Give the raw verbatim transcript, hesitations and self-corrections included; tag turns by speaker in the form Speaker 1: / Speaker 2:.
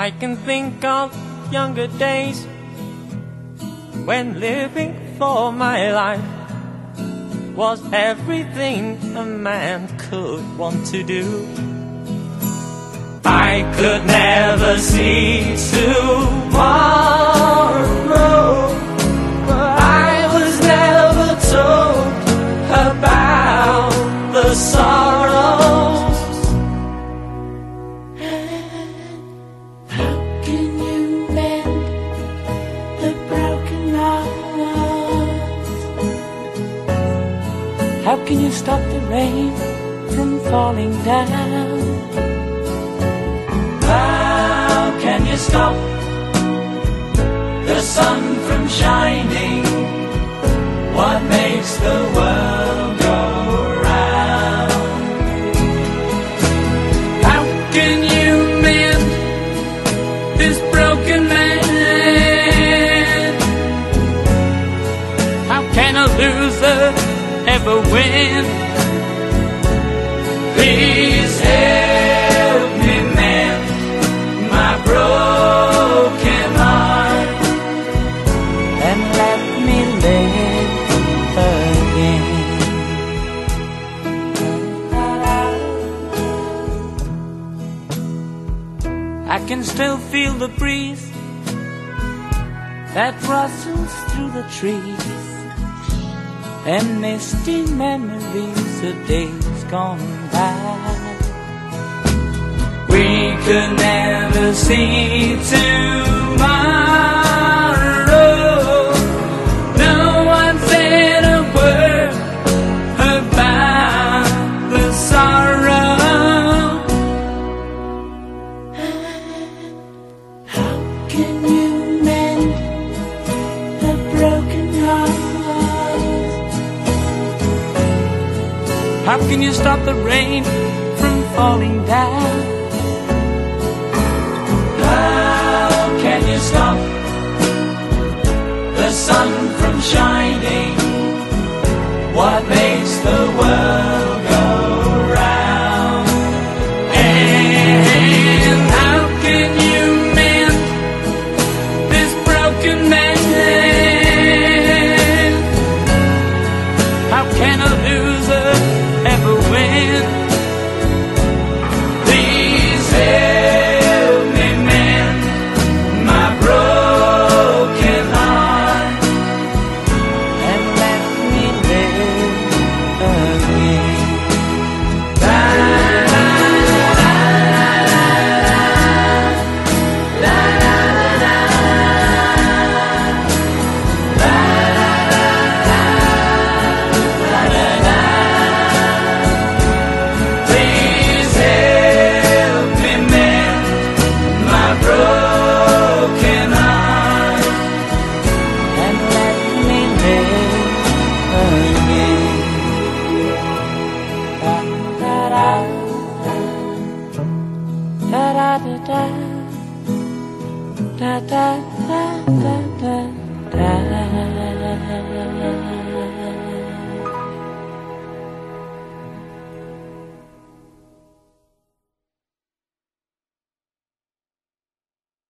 Speaker 1: I can think of younger days when living for my life was everything a man could want to do. I could never see tomorrow, but I was never told about the sorrows.
Speaker 2: How can you mend the broken hearts? How can you stop the rain from falling down?
Speaker 3: How can you stop the sun from shining? What makes the world go round?
Speaker 2: How can you mend this broken man? How can a loser ever win?
Speaker 3: Please help me mend my broken heart
Speaker 2: and let me live again. I can still feel the breeze that rustles through the trees, and misty memories of days gone by.
Speaker 3: we could never see tomorrow.
Speaker 2: No one said a word about the sorrow. How can you mend a broken heart? How can you stop the rain from falling down?
Speaker 3: How can you stop the sun from shining? What makes the world go round?
Speaker 2: And how can you mend this broken man? How can a loser ever win?
Speaker 3: Please help me mend my broken heart
Speaker 2: And let me live again.
Speaker 3: Please help me mend my broken heart
Speaker 2: And let me live again. Da da da da da da da da da da da da.